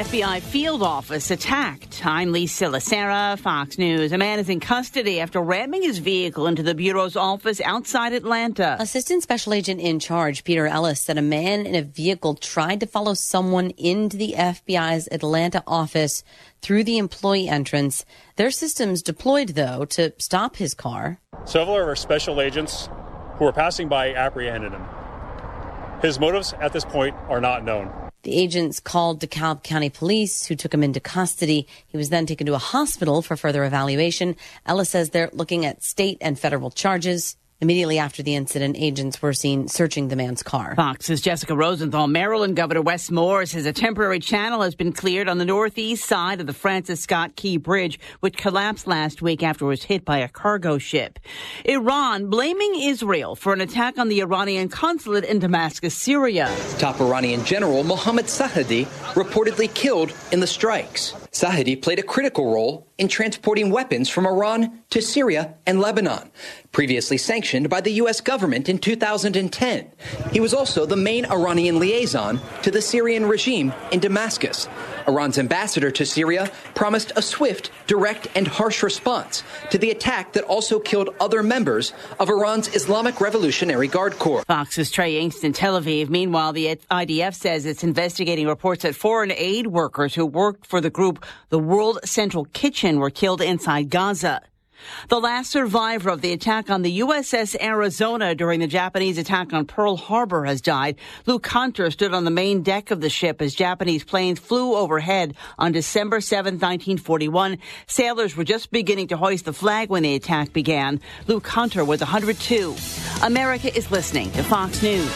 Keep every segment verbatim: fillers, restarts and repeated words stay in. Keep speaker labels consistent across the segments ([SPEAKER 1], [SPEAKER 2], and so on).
[SPEAKER 1] F B I field office attacked. I'm Lisa Lacera, Fox News. A man is in custody after ramming his vehicle into the Bureau's office outside Atlanta.
[SPEAKER 2] Assistant Special Agent in charge, Peter Ellis, said a man in a vehicle tried to follow someone into the F B I's Atlanta office through the employee entrance. Their systems deployed, though, to stop his car.
[SPEAKER 3] Several of our special agents who were passing by apprehended him. His motives at this point are not known.
[SPEAKER 2] The agents called DeKalb County Police, who took him into custody. He was then taken to a hospital for further evaluation. Ellis says they're looking at state and federal charges. Immediately after the incident, agents were seen searching the man's car.
[SPEAKER 1] Fox's Jessica Rosenthal. Maryland Governor Wes Moore says a temporary channel has been cleared on the northeast side of the Francis Scott Key Bridge, which collapsed last week after it was hit by a cargo ship. Iran blaming Israel for an attack on the Iranian consulate in Damascus, Syria.
[SPEAKER 4] Top Iranian general Mohammad Sahadi reportedly killed in the strikes. Sahadi played a critical role in transporting weapons from Iran to Syria and Lebanon, previously sanctioned by the U S government in two thousand ten. He was also the main Iranian liaison to the Syrian regime in Damascus. Iran's ambassador to Syria promised a swift, direct, and harsh response to the attack that also killed other members of Iran's Islamic Revolutionary Guard Corps.
[SPEAKER 1] Fox's Trey Yingst in Tel Aviv. Meanwhile, the I D F says it's investigating reports that foreign aid workers who worked for the group The World Central Kitchen were killed inside Gaza. The last survivor of the attack on the U S S Arizona during the Japanese attack on Pearl Harbor has died. Luke Hunter stood on the main deck of the ship as Japanese planes flew overhead on December seventh, nineteen forty-one. Sailors were just beginning to hoist the flag when the attack began. Luke Hunter was one hundred two. America is listening to Fox News.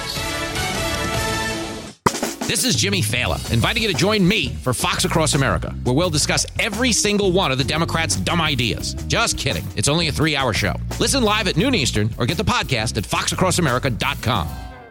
[SPEAKER 5] This is Jimmy Fallon, inviting you to join me for Fox Across America, where we'll discuss every single one of the Democrats' dumb ideas. Just kidding. It's only a three-hour show. Listen live at noon Eastern or get the podcast at fox across america dot com.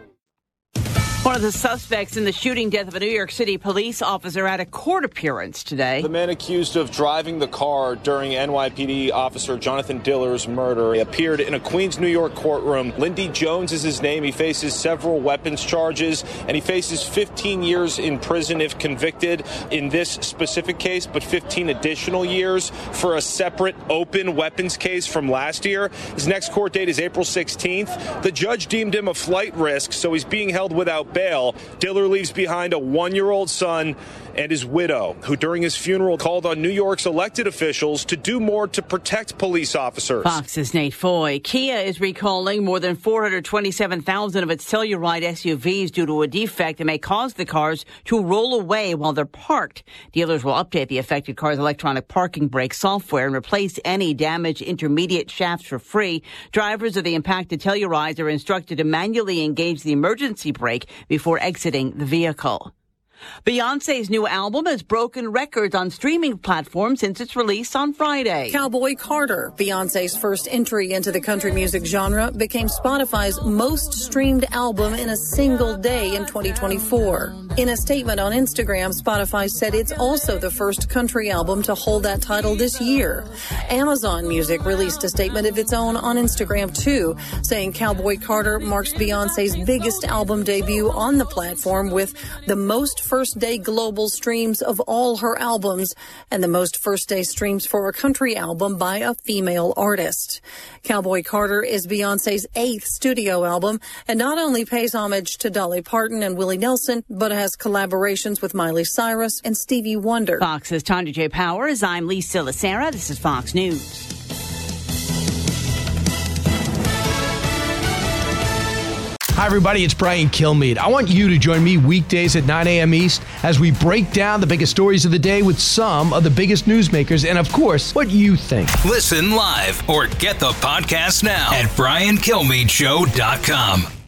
[SPEAKER 1] One of the suspects in the shooting death of a New York City police officer had a court appearance today.
[SPEAKER 6] The man accused of driving the car during N Y P D officer Jonathan Diller's murder. He appeared in a Queens, New York courtroom. Lindy Jones is his name. He faces several weapons charges, and he faces fifteen years in prison if convicted in this specific case, but fifteen additional years for a separate open weapons case from last year. His next court date is April sixteenth. The judge deemed him a flight risk, so he's being held without bail. Diller leaves behind a one-year-old son and his widow, who during his funeral called on New York's elected officials to do more to protect police officers.
[SPEAKER 1] Fox's Nate Foy. Kia is recalling more than four hundred twenty-seven thousand of its Telluride S U Vs due to a defect that may cause the cars to roll away while they're parked. Dealers will update the affected car's electronic parking brake software and replace any damaged intermediate shafts for free. Drivers of the impacted Tellurides are instructed to manually engage the emergency brake before exiting the vehicle. Beyonce's new album has broken records on streaming platforms since its release on Friday.
[SPEAKER 7] Cowboy Carter, Beyonce's first entry into the country music genre, became Spotify's most streamed album in a single day in twenty twenty-four. In a statement on Instagram, Spotify said it's also the first country album to hold that title this year. Amazon Music released a statement of its own on Instagram, too, saying Cowboy Carter marks Beyonce's biggest album debut on the platform with the most first-day global streams of all her albums and the most first-day streams for a country album by a female artist. Cowboy Carter is Beyonce's eighth studio album and not only pays homage to Dolly Parton and Willie Nelson, but has collaborations with Miley Cyrus and Stevie Wonder.
[SPEAKER 1] Fox's Tanya J. Powers. I'm Lisa Lacera. This is Fox News.
[SPEAKER 8] Hi, everybody. It's Brian Kilmeade. I want you to join me weekdays at nine a.m. East as we break down the biggest stories of the day with some of the biggest newsmakers and, of course, what you think.
[SPEAKER 9] Listen live or get the podcast now at brian kilmeade show dot com.